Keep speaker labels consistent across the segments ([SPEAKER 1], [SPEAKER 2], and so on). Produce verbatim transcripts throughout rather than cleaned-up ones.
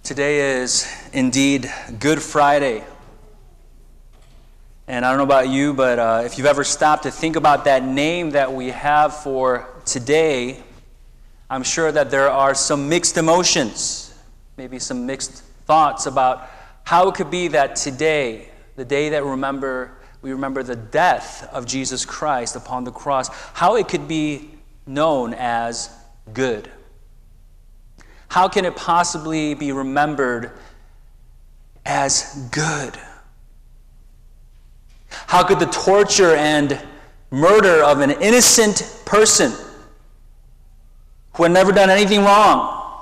[SPEAKER 1] Today is indeed Good Friday. And I don't know about you, but uh, if you've ever stopped to think about that name that we have for today, I'm sure that there are some mixed emotions, maybe some mixed thoughts about how it could be that today, the day that remember we remember the death of Jesus Christ upon the cross, how it could be known as good. How can it possibly be remembered as good? How could the torture and murder of an innocent person who had never done anything wrong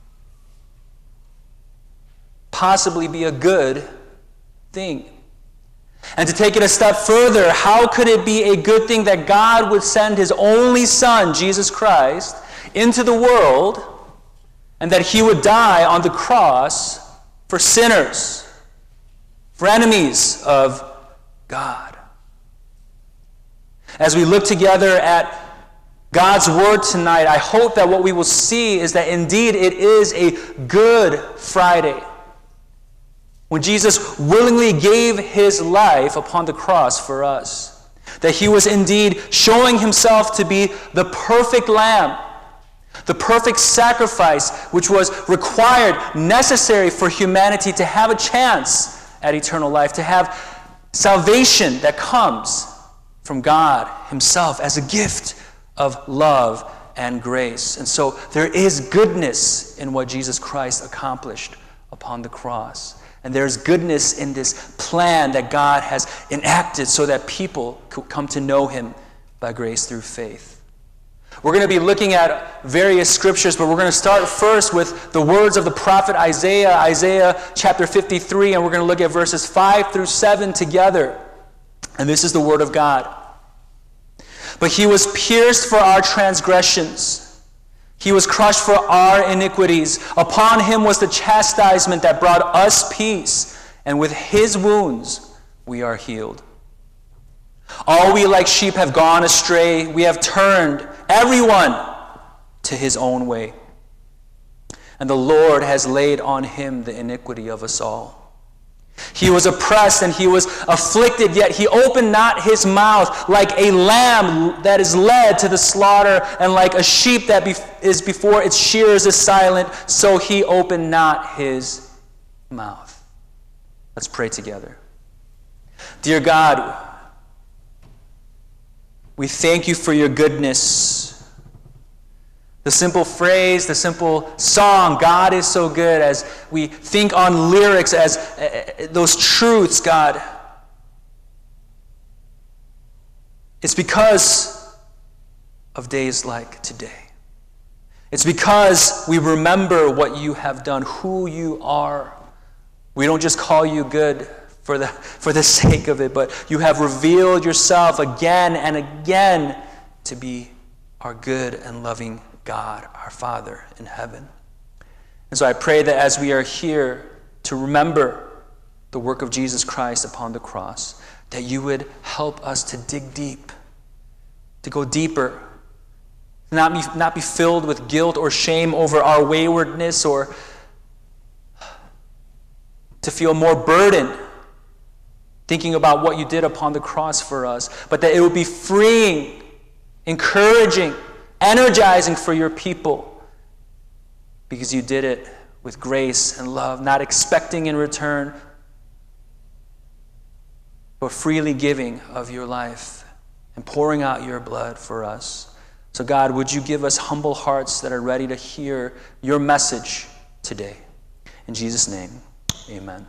[SPEAKER 1] possibly be a good thing? And to take it a step further, how could it be a good thing that God would send his only Son, Jesus Christ, into the world, and that he would die on the cross for sinners, for enemies of God? As we look together at God's Word tonight, I hope that what we will see is that indeed it is a Good Friday, when Jesus willingly gave his life upon the cross for us. That he was indeed showing himself to be the perfect Lamb, the perfect sacrifice which was required, necessary for humanity to have a chance at eternal life, to have salvation that comes from God himself as a gift of love and grace. And so there is goodness in what Jesus Christ accomplished upon the cross. And there's goodness in this plan that God has enacted so that people could come to know him by grace through faith. We're going to be looking at various scriptures, but we're going to start first with the words of the prophet Isaiah, Isaiah chapter fifty-three, and we're going to look at verses five through seven together. And this is the word of God. But he was pierced for our transgressions. He was crushed for our iniquities. Upon him was the chastisement that brought us peace, and with his wounds we are healed. All we like sheep have gone astray. We have turned everyone to his own way. And the Lord has laid on him the iniquity of us all. He was oppressed and he was afflicted, yet he opened not his mouth. Like a lamb that is led to the slaughter, and like a sheep that be- is before its shearers is silent, so he opened not his mouth. Let's pray together. Dear God, we thank you for your goodness. The simple phrase, the simple song, God is so good, as we think on lyrics, as uh, those truths, God. It's because of days like today. It's because we remember what you have done, who you are. We don't just call you good for the for the sake of it, but you have revealed yourself again and again to be our good and loving God, our Father in heaven. And so I pray that as we are here to remember the work of Jesus Christ upon the cross, that you would help us to dig deep, to go deeper, not be, not be filled with guilt or shame over our waywardness, or to feel more burdened thinking about what you did upon the cross for us, but that it would be freeing, encouraging, energizing for your people, because you did it with grace and love, not expecting in return, but freely giving of your life and pouring out your blood for us. So God, would you give us humble hearts that are ready to hear your message today? In Jesus' name, amen.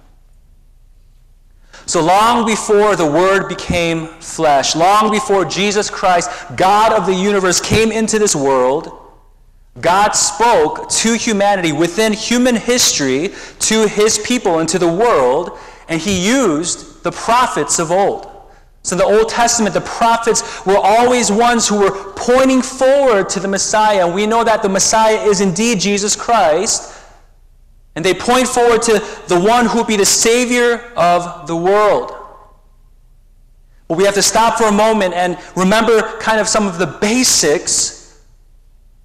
[SPEAKER 1] So long before the Word became flesh, long before Jesus Christ, God of the universe, came into this world, God spoke to humanity within human history, to his people and to the world, and he used the prophets of old. So in the Old Testament, the prophets were always ones who were pointing forward to the Messiah. And we know that the Messiah is indeed Jesus Christ. And they point forward to the one who will be the Savior of the world. But we have to stop for a moment and remember kind of some of the basics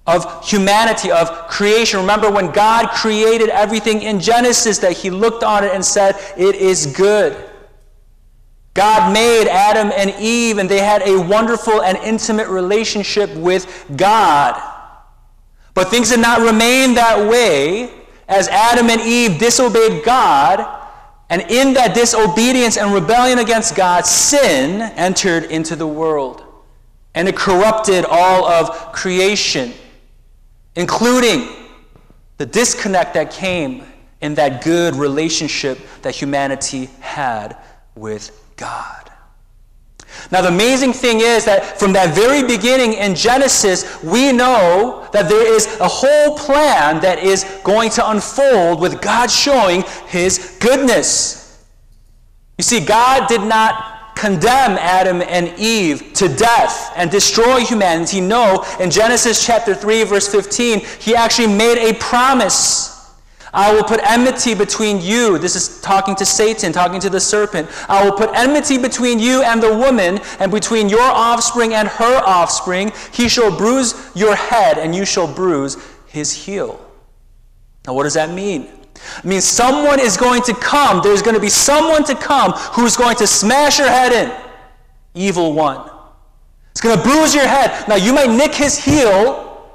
[SPEAKER 1] of humanity, of creation. Remember when God created everything in Genesis that he looked on it and said, it is good. God made Adam and Eve, and they had a wonderful and intimate relationship with God. But things did not remain that way as Adam and Eve disobeyed God, and in that disobedience and rebellion against God, sin entered into the world, and it corrupted all of creation, including the disconnect that came in that good relationship that humanity had with God. Now, the amazing thing is that from that very beginning in Genesis, we know that there is a whole plan that is going to unfold with God showing his goodness. You see, God did not condemn Adam and Eve to death and destroy humanity. No, in Genesis chapter three, verse fifteen, he actually made a promise. I will put enmity between you. This is talking to Satan, talking to the serpent. I will put enmity between you and the woman, and between your offspring and her offspring. He shall bruise your head, and you shall bruise his heel. Now, what does that mean? It means someone is going to come. There's going to be someone to come who's going to smash your head in. Evil one. It's going to bruise your head. Now, you might nick his heel,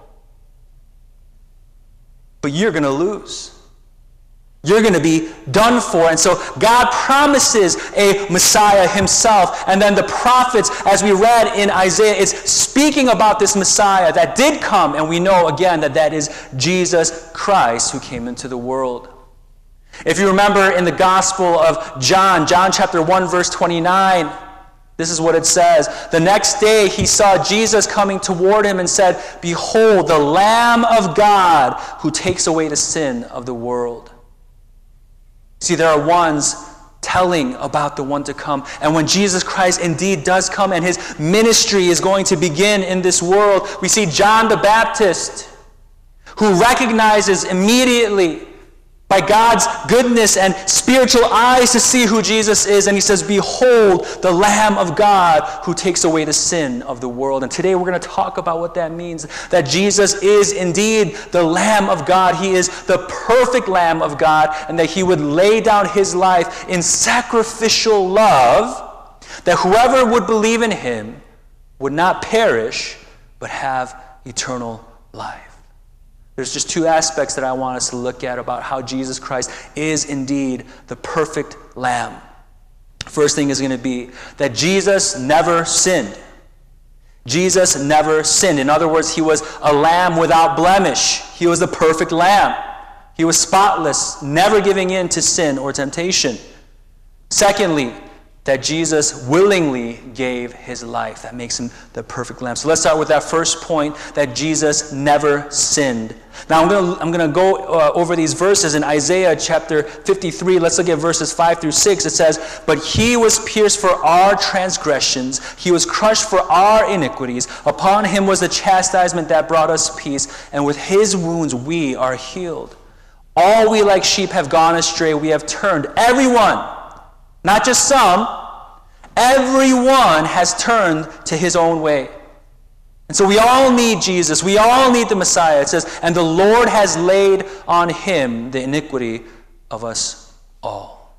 [SPEAKER 1] but you're going to lose. You're going to be done for. And so God promises a Messiah himself. And then the prophets, as we read in Isaiah, it's speaking about this Messiah that did come. And we know again that that is Jesus Christ who came into the world. If you remember in the Gospel of John, John chapter one, verse twenty-nine, this is what it says. The next day he saw Jesus coming toward him and said, "Behold, the Lamb of God who takes away the sin of the world." See, there are ones telling about the one to come. And when Jesus Christ indeed does come and his ministry is going to begin in this world, we see John the Baptist, who recognizes immediately by God's goodness and spiritual eyes to see who Jesus is. And he says, "Behold, the Lamb of God who takes away the sin of the world." And today we're going to talk about what that means. That Jesus is indeed the Lamb of God. He is the perfect Lamb of God. And that he would lay down his life in sacrificial love. That whoever would believe in him would not perish, but have eternal life. There's just two aspects that I want us to look at about how Jesus Christ is indeed the perfect Lamb. First thing is going to be that Jesus never sinned. Jesus never sinned. In other words, he was a lamb without blemish. He was the perfect Lamb. He was spotless, never giving in to sin or temptation. Secondly, that Jesus willingly gave his life. That makes him the perfect Lamb. So let's start with that first point, that Jesus never sinned. Now I'm going to, I'm going to go uh, over these verses in Isaiah chapter fifty-three. Let's look at verses five through six. It says, "But he was pierced for our transgressions. He was crushed for our iniquities. Upon him was the chastisement that brought us peace. And with his wounds we are healed. All we like sheep have gone astray. We have turned everyone." Not just some, everyone has turned to his own way. And so we all need Jesus. We all need the Messiah. It says, "And the Lord has laid on him the iniquity of us all."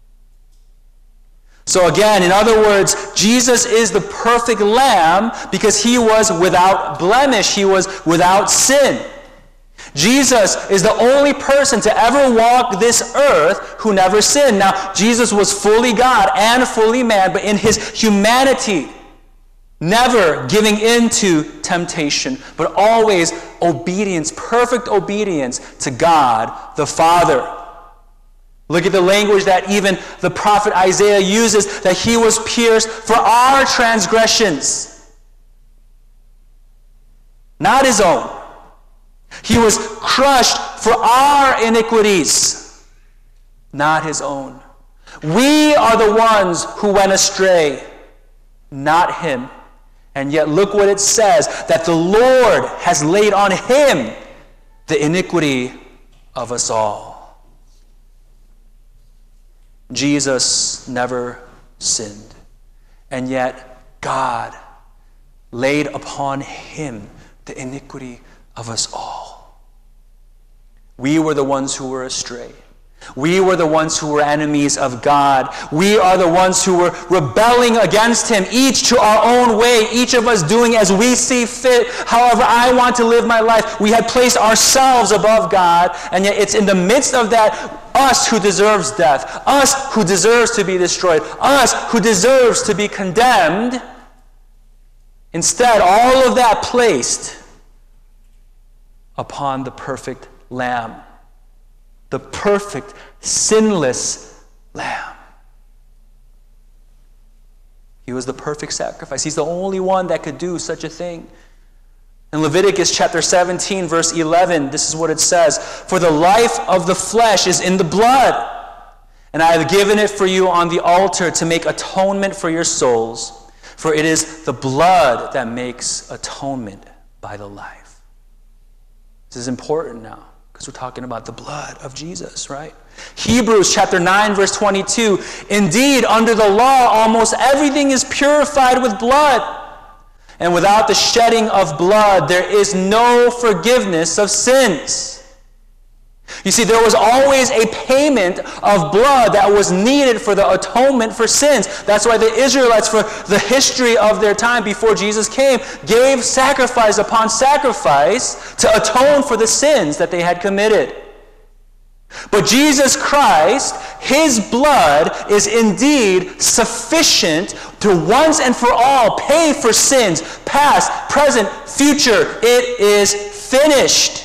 [SPEAKER 1] So again, in other words, Jesus is the perfect Lamb because he was without blemish. He was without sin. Jesus is the only person to ever walk this earth who never sinned. Now, Jesus was fully God and fully man, but in his humanity, never giving in to temptation, but always obedience, perfect obedience to God the Father. Look at the language that even the prophet Isaiah uses, that he was pierced for our transgressions, not his own. He was crushed for our iniquities, not his own. We are the ones who went astray, not him. And yet look what it says, that the Lord has laid on him the iniquity of us all. Jesus never sinned. And yet God laid upon him the iniquity of us all. We were the ones who were astray. We were the ones who were enemies of God. We are the ones who were rebelling against him, each to our own way, each of us doing as we see fit, however I want to live my life. We had placed ourselves above God, and yet it's in the midst of that, us who deserves death, us who deserves to be destroyed, us who deserves to be condemned. Instead, all of that placed upon the perfect Lamb. The perfect, sinless Lamb. He was the perfect sacrifice. He's the only one that could do such a thing. In Leviticus chapter seventeen, verse eleven, this is what it says. For the life of the flesh is in the blood, and I have given it for you on the altar to make atonement for your souls. For it is the blood that makes atonement by the life. This is important now, because we're talking about the blood of Jesus, right? Hebrews chapter nine, verse twenty-two. Indeed, under the law, almost everything is purified with blood. And without the shedding of blood, there is no forgiveness of sins. You see, there was always a payment of blood that was needed for the atonement for sins. That's why the Israelites, for the history of their time before Jesus came, gave sacrifice upon sacrifice to atone for the sins that they had committed. But Jesus Christ, his blood is indeed sufficient to once and for all pay for sins, past, present, future. It is finished.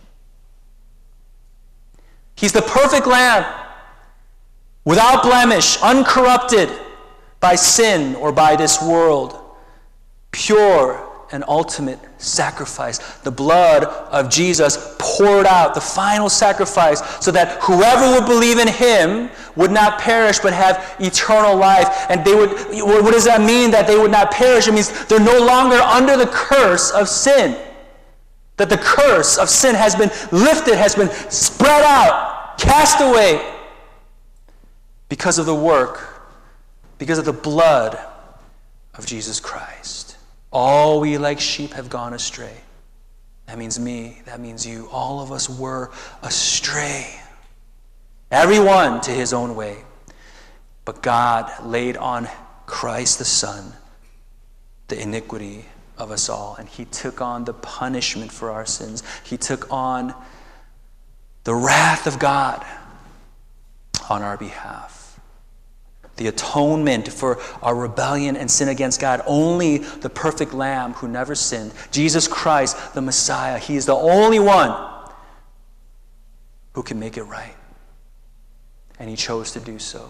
[SPEAKER 1] He's the perfect Lamb, without blemish, uncorrupted by sin or by this world. Pure and ultimate sacrifice. The blood of Jesus poured out, the final sacrifice, so that whoever would believe in him would not perish but have eternal life. And they would, what does that mean, that they would not perish? It means they're no longer under the curse of sin. That the curse of sin has been lifted, has been spread out, cast away because of the work, because of the blood of Jesus Christ. All we like sheep have gone astray. That means me, that means you. All of us were astray. Everyone to his own way. But God laid on Christ the Son the iniquity of us all, and he took on the punishment for our sins. He took on the wrath of God on our behalf. The atonement for our rebellion and sin against God. Only the perfect Lamb who never sinned, Jesus Christ, the Messiah, he is the only one who can make it right. And he chose to do so.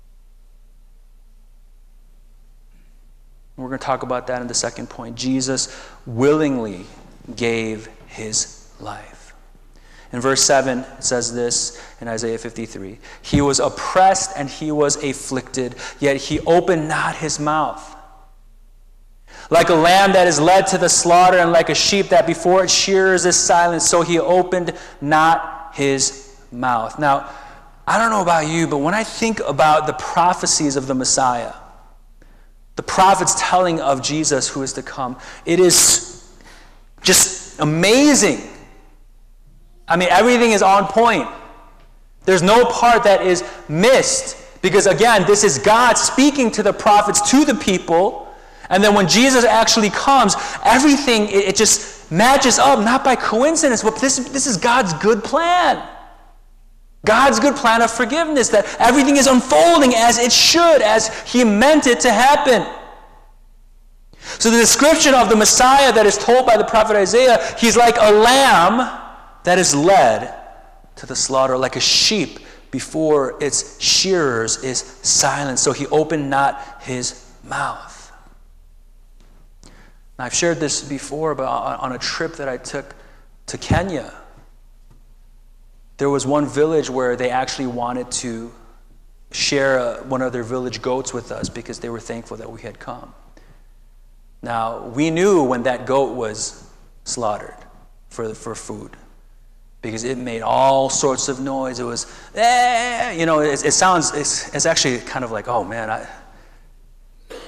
[SPEAKER 1] We're going to talk about that in the second point. Jesus willingly gave his life. In verse seven, it says this in Isaiah fifty-three. He was oppressed and he was afflicted, yet he opened not his mouth. Like a lamb that is led to the slaughter, and like a sheep that before its shearers is silent, so he opened not his mouth. Now, I don't know about you, but when I think about the prophecies of the Messiah, the prophets telling of Jesus who is to come, it is just amazing. I mean, everything is on point. There's no part that is missed, because again, this is God speaking to the prophets, to the people, and then when Jesus actually comes, everything, it, it just matches up, not by coincidence, but this, this is God's good plan. God's good plan of forgiveness, that everything is unfolding as it should, as he meant it to happen. So the description of the Messiah that is told by the prophet Isaiah, he's like a lamb that is led to the slaughter, like a sheep before its shearers is silent, so he opened not his mouth. Now, I've shared this before, but on a trip that I took to Kenya, there was one village where they actually wanted to share uh, one of their village goats with us because they were thankful that we had come. Now, we knew when that goat was slaughtered for, for food because it made all sorts of noise. It was, eh, you know, it, it sounds, it's, it's actually kind of like, oh man, I,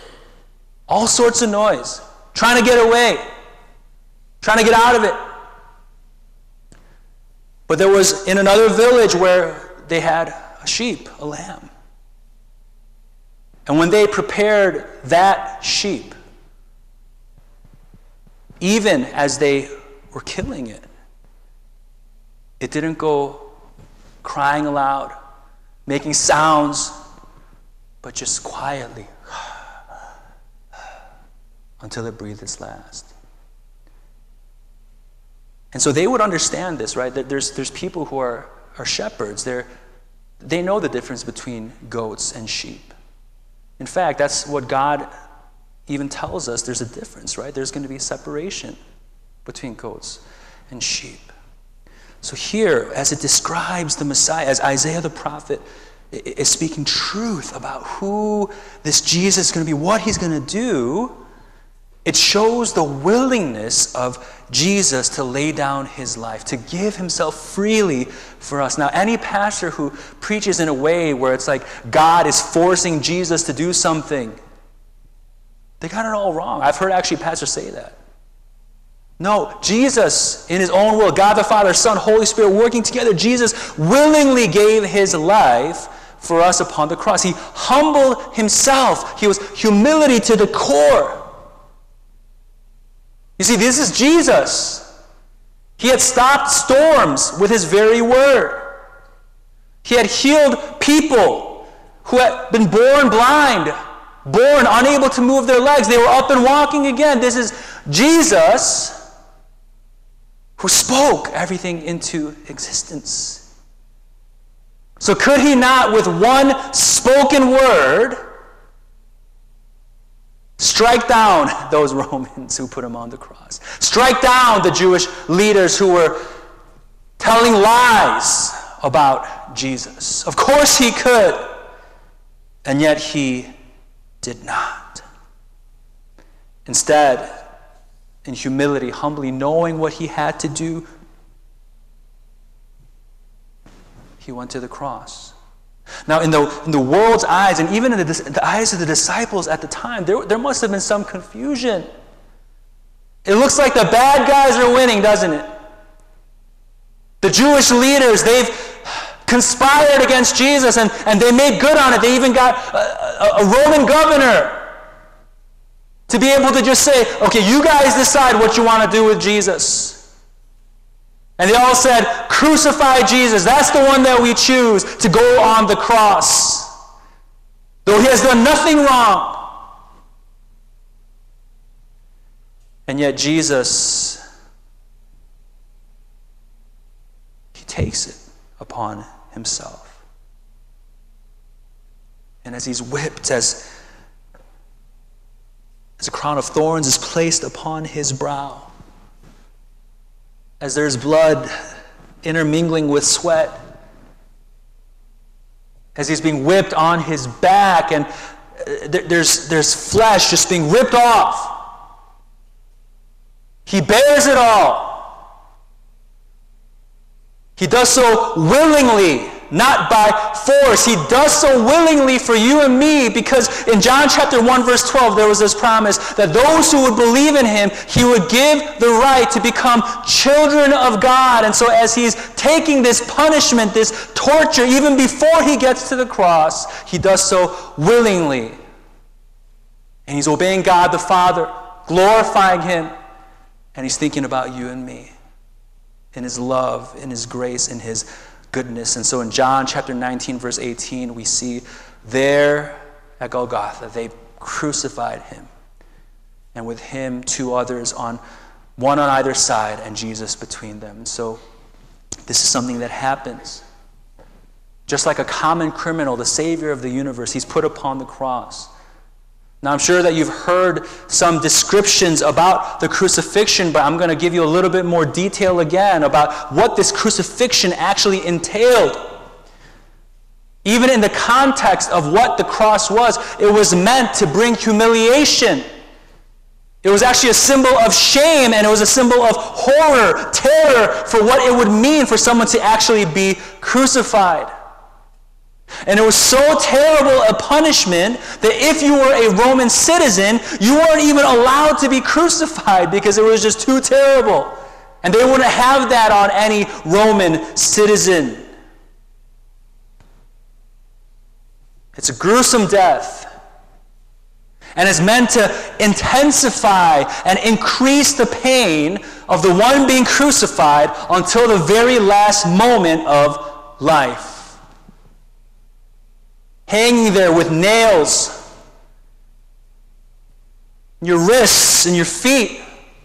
[SPEAKER 1] all sorts of noise, trying to get away, trying to get out of it. But there was in another village where they had a sheep, a lamb. And when they prepared that sheep, even as they were killing it, it didn't go crying aloud, making sounds, but just quietly until it breathed its last. And so they would understand this, right? That there's there's people who are, are shepherds. They're, they know the difference between goats and sheep. In fact, that's what God even tells us. There's a difference, right? There's going to be a separation between goats and sheep. So here, as it describes the Messiah, as Isaiah the prophet is speaking truth about who this Jesus is going to be, what he's going to do, it shows the willingness of Jesus to lay down his life, to give himself freely for us. Now, any pastor who preaches in a way where it's like God is forcing Jesus to do something, they got it all wrong. I've heard actually pastors say that. No, Jesus, in his own will, God the Father, Son, Holy Spirit working together, Jesus willingly gave his life for us upon the cross. He humbled himself. He was humility to the core. You see, this is Jesus. He had stopped storms with his very word. He had healed people who had been born blind, born unable to move their legs. They were up and walking again. This is Jesus who spoke everything into existence. So could he not, with one spoken word, strike down those Romans who put him on the cross? Strike down the Jewish leaders who were telling lies about Jesus? Of course he could, and yet he did not. Instead, in humility, humbly knowing what he had to do, he went to the cross. Now, in the, in the world's eyes, and even in the, the eyes of the disciples at the time, there, there must have been some confusion. It looks like the bad guys are winning, doesn't it? The Jewish leaders, they've conspired against Jesus, and, and they made good on it. They even got a, a, a Roman governor to be able to just say, okay, you guys decide what you want to do with Jesus. And they all said, crucify Jesus. That's the one that we choose to go on the cross, though he has done nothing wrong. And yet Jesus, he takes it upon himself. And as he's whipped, as As a crown of thorns is placed upon his brow, as there's blood intermingling with sweat, as he's being whipped on his back, and there's, there's flesh just being ripped off. He bears it all. He does so willingly, not by force. He does so willingly for you and me, because in John chapter one verse twelve there was this promise that those who would believe in him, he would give the right to become children of God. And so as he's taking this punishment, this torture, even before he gets to the cross, he does so willingly. And he's obeying God the Father, glorifying him, and he's thinking about you and me, in his love, in his grace, in his goodness. And so in John chapter nineteen, verse eighteen, we see there at Golgotha, they crucified him. And with him, two others, on one on either side, and Jesus between them. And so this is something that happens. Just like a common criminal, the Savior of the universe, he's put upon the cross. Now, I'm sure that you've heard some descriptions about the crucifixion, but I'm going to give you a little bit more detail again about what this crucifixion actually entailed. Even in the context of what the cross was, it was meant to bring humiliation. It was actually a symbol of shame, and it was a symbol of horror, terror, for what it would mean for someone to actually be crucified. And it was so terrible a punishment that if you were a Roman citizen, you weren't even allowed to be crucified because it was just too terrible. And they wouldn't have that on any Roman citizen. It's a gruesome death. And it's meant to intensify and increase the pain of the one being crucified until the very last moment of life. Hanging there with nails in your wrists and your feet.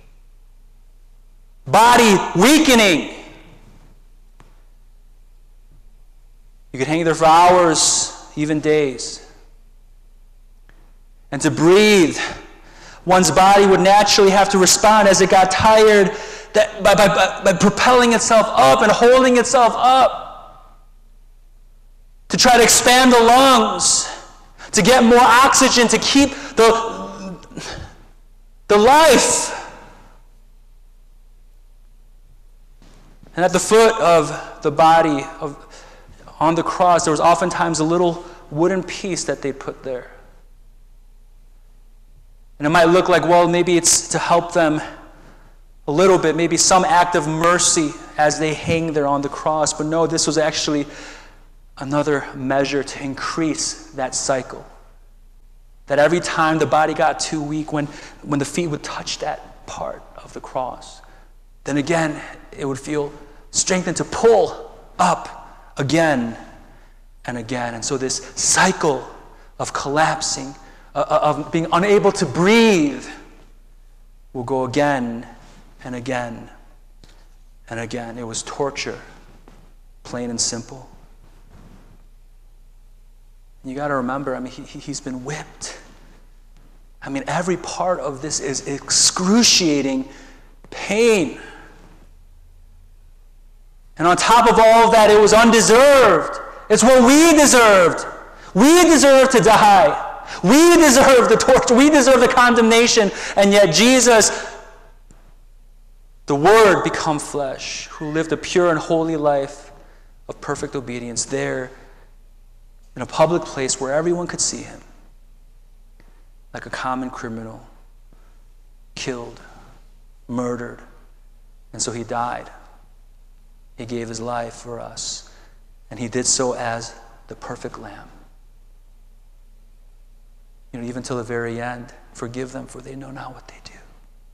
[SPEAKER 1] Body weakening. You could hang there for hours, even days. And to breathe, one's body would naturally have to respond as it got tired that by, by, by propelling itself up and holding itself up. To try to expand the lungs, to get more oxygen, to keep the, the life. And at the foot of the body, of, on the cross, there was oftentimes a little wooden piece that they put there. And it might look like, well, maybe it's to help them a little bit, maybe some act of mercy as they hang there on the cross. But no, this was actually another measure to increase that cycle. That every time the body got too weak, when, when the feet would touch that part of the cross, then again, it would feel strengthened to pull up again and again. And so this cycle of collapsing, uh, of being unable to breathe, will go again and again and again. It was torture, plain and simple. You got to remember, I mean, he, he's been whipped. I mean, every part of this is excruciating pain. And on top of all of that, it was undeserved. It's what we deserved. We deserve to die. We deserve the torture. We deserve the condemnation. And yet Jesus, the Word become flesh, who lived a pure and holy life of perfect obedience there in a public place where everyone could see him, like a common criminal, killed, murdered. And so he died. He gave his life for us. And he did so as the perfect Lamb. You know, even till the very end, forgive them, for they know not what they do.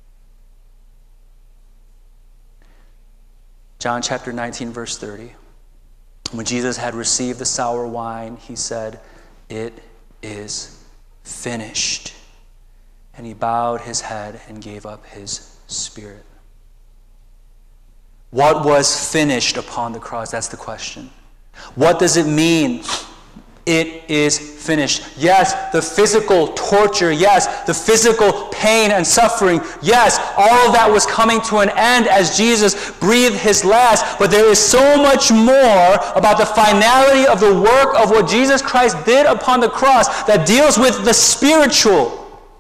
[SPEAKER 1] John chapter nineteen, verse thirty. When Jesus had received the sour wine, he said, "It is finished." And he bowed his head and gave up his spirit. What was finished upon the cross? That's the question. What does it mean? It is finished. Yes, the physical torture. Yes, the physical pain and suffering. Yes, all of that was coming to an end as Jesus breathed his last. But there is so much more about the finality of the work of what Jesus Christ did upon the cross that deals with the spiritual.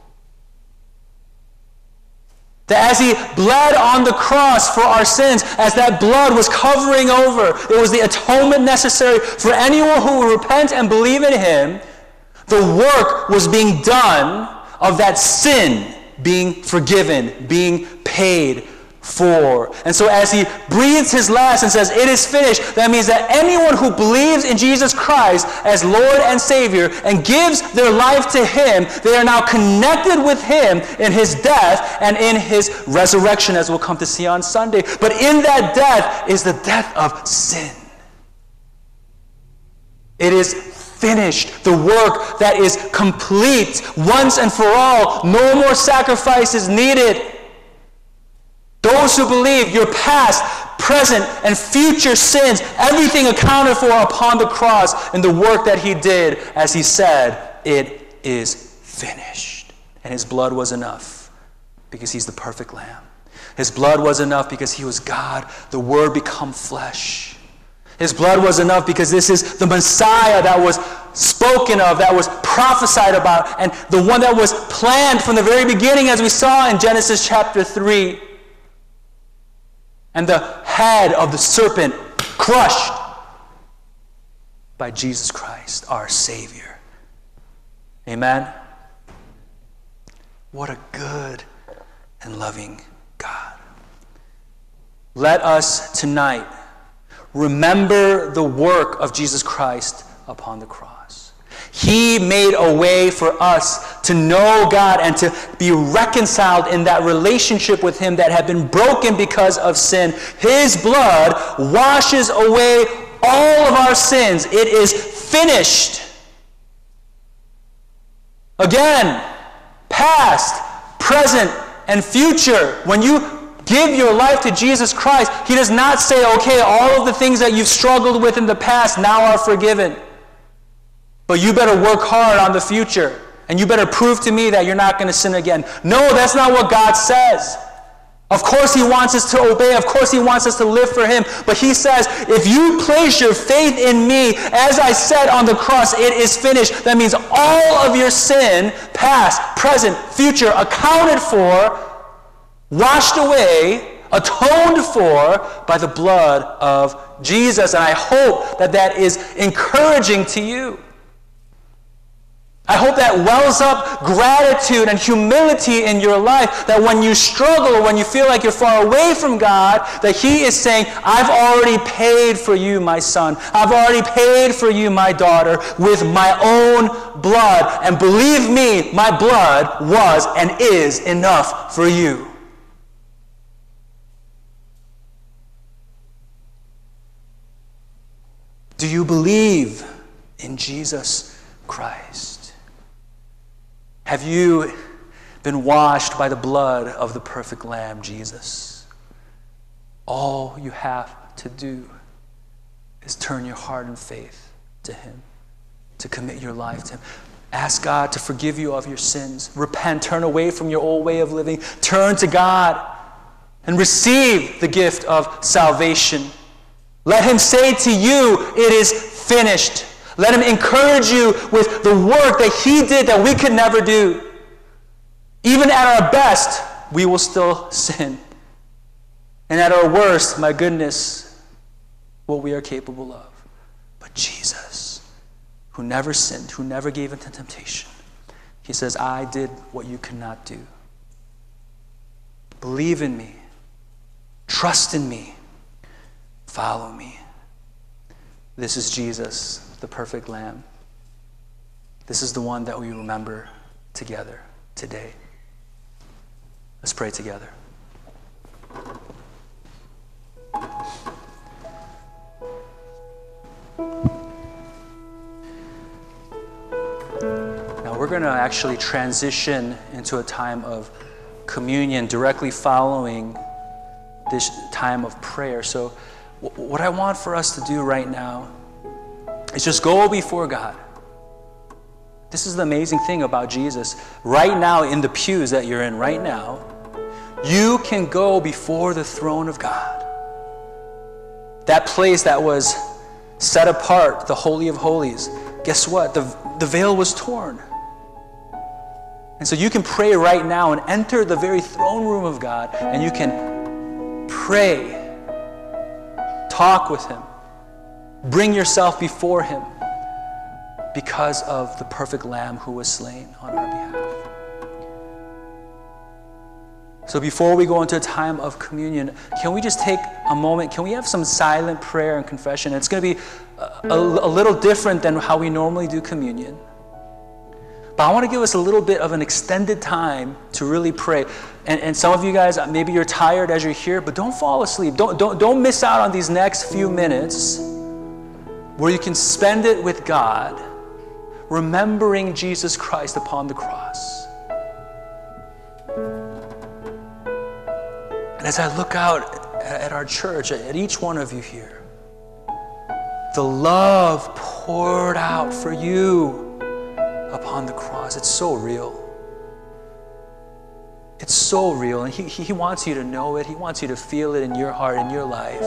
[SPEAKER 1] That as he bled on the cross for our sins, as that blood was covering over, it was the atonement necessary for anyone who would repent and believe in him. The work was being done of that sin being forgiven, being paid for. And so as he breathes his last and says, "It is finished," that means that anyone who believes in Jesus Christ as Lord and Savior and gives their life to him, they are now connected with him in his death and in his resurrection, as we'll come to see on Sunday. But in that death is the death of sin. It is finished. The work that is complete once and for all. No more sacrifices needed. Those who believe, your past, present, and future sins, everything accounted for upon the cross in the work that he did, as he said, "It is finished." And his blood was enough because he's the perfect Lamb. His blood was enough because he was God, the Word become flesh. His blood was enough because this is the Messiah that was spoken of, that was prophesied about, and the one that was planned from the very beginning, as we saw in Genesis chapter three. And the head of the serpent crushed by Jesus Christ, our Savior. Amen? What a good and loving God. let us tonight remember the work of Jesus Christ upon the cross. He made a way for us to know God and to be reconciled in that relationship with Him that had been broken because of sin. His blood washes away all of our sins. It is finished. Again, past, present, and future. When you give your life to Jesus Christ, He does not say, okay, all of the things that you've struggled with in the past now are forgiven. But you better work hard on the future. And you better prove to me that you're not going to sin again. No, that's not what God says. Of course He wants us to obey. Of course He wants us to live for Him. But He says, if you place your faith in me, as I said on the cross, it is finished. That means all of your sin, past, present, future, accounted for, washed away, atoned for by the blood of Jesus. And I hope that that is encouraging to you. I hope that wells up gratitude and humility in your life, that when you struggle or when you feel like you're far away from God, that He is saying, I've already paid for you, my son. I've already paid for you, my daughter, with my own blood. And believe me, my blood was and is enough for you. Do you believe in Jesus Christ? Have you been washed by the blood of the perfect Lamb, Jesus? All you have to do is turn your heart in faith to Him, to commit your life to Him. Ask God to forgive you of your sins. Repent, turn away from your old way of living. Turn to God and receive the gift of salvation. Let Him say to you, it is finished. Let Him encourage you with the work that He did that we could never do. Even at our best, we will still sin. And at our worst, my goodness, what we are capable of. But Jesus, who never sinned, who never gave into temptation, He says, I did what you could not do. Believe in me. Trust in me. Follow me. This is Jesus, the perfect Lamb. This is the one that we remember together today. Let's pray together. Now we're going to actually transition into a time of communion directly following this time of prayer. So what I want for us to do right now is just go before God. This is the amazing thing about Jesus. Right now, in the pews that you're in right now, you can go before the throne of God. That place that was set apart, the Holy of Holies. Guess what? The, the veil was torn. And so you can pray right now and enter the very throne room of God, and you can pray. Talk with Him. Bring yourself before Him because of the perfect Lamb who was slain on our behalf. So before we go into a time of communion, can we just take a moment? Can we have some silent prayer and confession? It's going to be a, a, a little different than how we normally do communion. But I want to give us a little bit of an extended time to really pray. And, and some of you guys, maybe you're tired as you're here, but don't fall asleep. Don't, don't, don't miss out on these next few minutes where you can spend it with God, remembering Jesus Christ upon the cross. And as I look out at our church, at each one of you here, the love poured out for you upon the cross. It's so real. It's so real. And he, he wants you to know it. He wants you to feel it in your heart, in your life.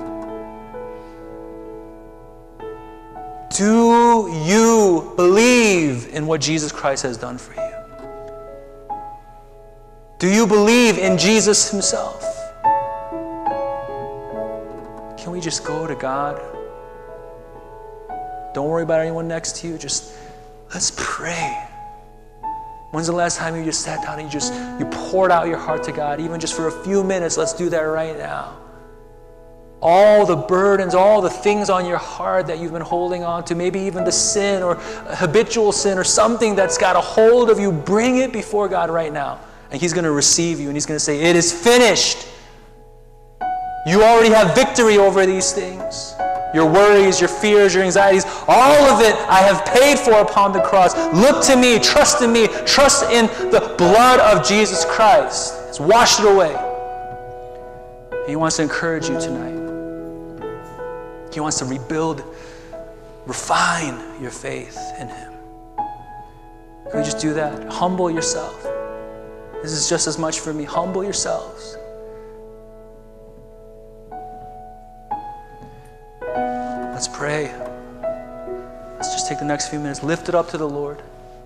[SPEAKER 1] Do you believe in what Jesus Christ has done for you? Do you believe in Jesus Himself? Can we just go to God? Don't worry about anyone next to you. Just let's pray. When's the last time you just sat down and you just you poured out your heart to God, even just for a few minutes? Let's do that right now. all the burdens, all the things on your heart that you've been holding on to, maybe even the sin or habitual sin or something that's got a hold of you, bring it before God right now. And He's going to receive you and He's going to say, it is finished. You already have victory over these things. Your worries, your fears, your anxieties, all of it I have paid for upon the cross. Look to me, trust in me, trust in the blood of Jesus Christ. It's washed it away. He wants to encourage you tonight. He wants to rebuild, refine your faith in Him. Can we just do that? Humble yourself. This is just as much for me. Humble yourselves. Let's pray. Let's just take the next few minutes. Lift it up to the Lord.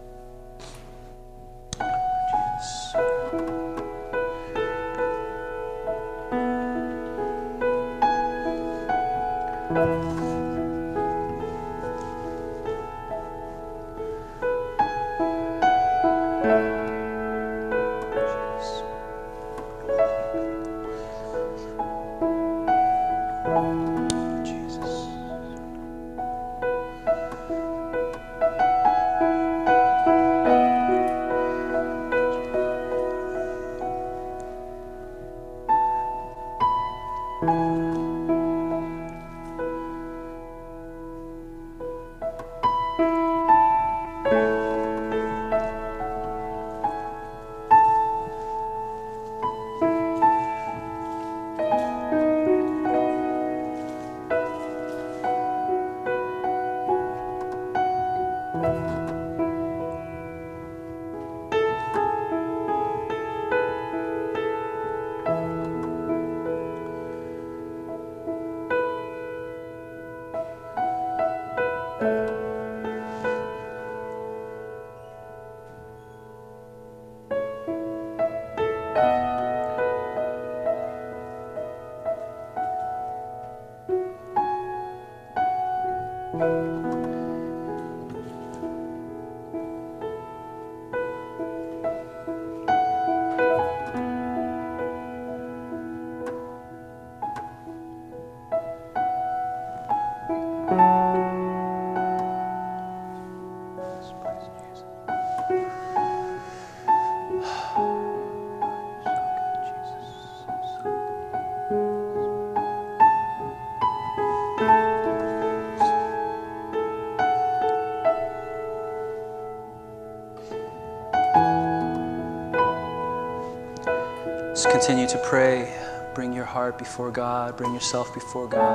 [SPEAKER 1] Just continue to pray. Bring your heart before God. Bring yourself before God.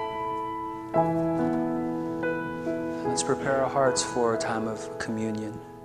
[SPEAKER 1] Let's prepare our hearts for a time of communion.